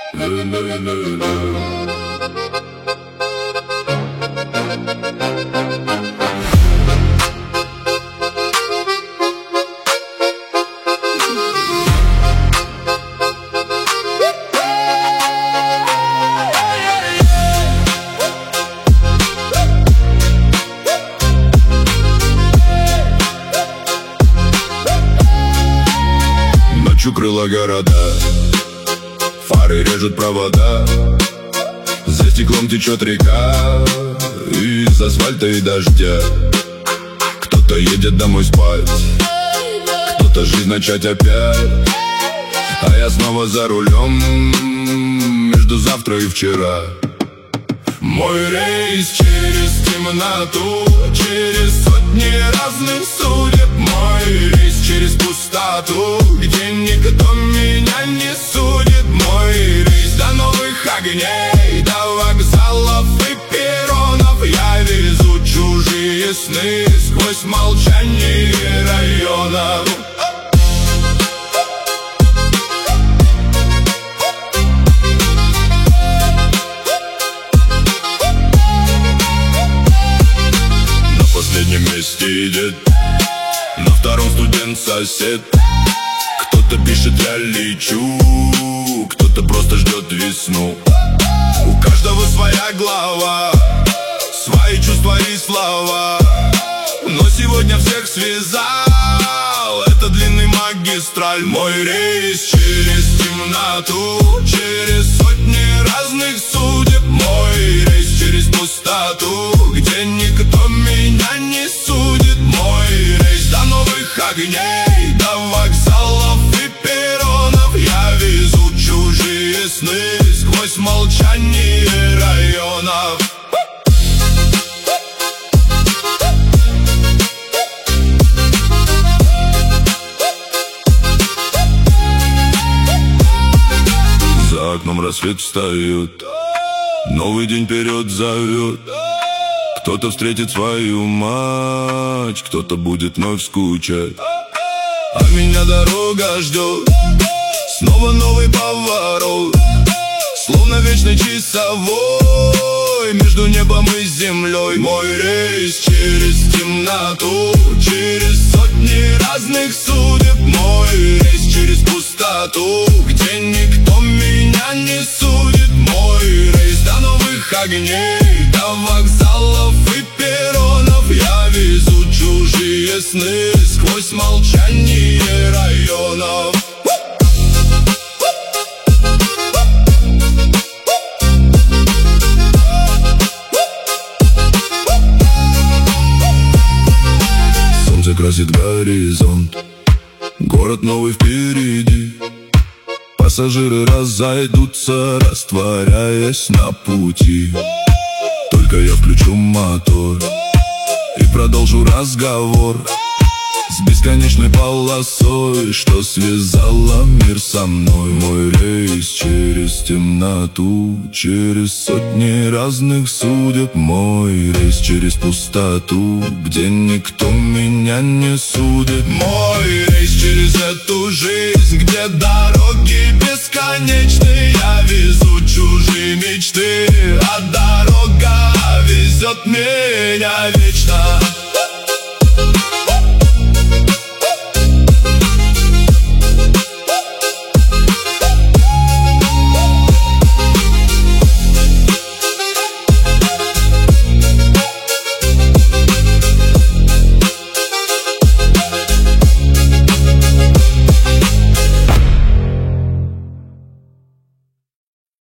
Ночью крыла города, фары режут провода, за стеклом течет река из асфальта и дождя. Кто-то едет домой спать, кто-то жизнь начать опять, а я снова за рулем между завтра и вчера. Мой рейс через темноту, через сотни разных судеб. Мой рейс через пустоту, где никто меня не судит. Мой рейс до новых огней, до вокзалов и перронов. Я везу чужие сны сквозь молчание районов. На последнем месте едет, на втором студент-сосед. Кто-то пишет «я лечу», кто-то просто ждет весну. У каждого своя глава, свои чувства и слова. Но сегодня всех связал это длинный магистраль. Мой рейс через темноту, через сотни разных судеб. Мой рейс через пустоту, где никто меня не судит. Мой рейс до новых огней, до вокзалов и перронов. Я везу чужие сны сквозь молчание районов. За окном рассвет встает, новый день вперед зовет. Кто-то встретит свою мать, кто-то будет вновь скучать. А меня дорога ждет, снова новый поворот. Словно вечный часовой между небом и землей. Мой рейс через темноту, через сотни разных судеб. Мой рейс через пустоту, где никто меня не судит. Мой рейс до новых огней, до вокзалов и перронов. Я везу чужие сны сквозь молчание районов. Солнце красит горизонт, город новый впереди. Пассажиры разойдутся, растворяясь на пути. Только я включу мотор и продолжу разговор с бесконечной полосой, что связала мир со мной. Мой рейс через темноту, через сотни разных судеб. Мой рейс через пустоту, где никто меня не судит. Мой рейс через эту жизнь, где дороги бесконечны. Я везу чужие мечты, а дорога везет меня.